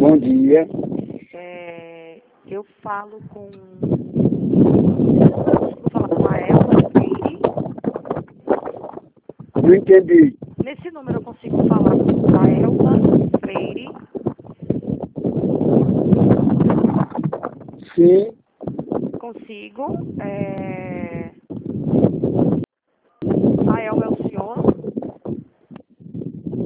Bom dia. Eu falo com... Vou falar com a Elma Freire. Não entendi. Nesse número eu consigo falar com a Elma Freire. Sim. Consigo. A Elma é o senhor?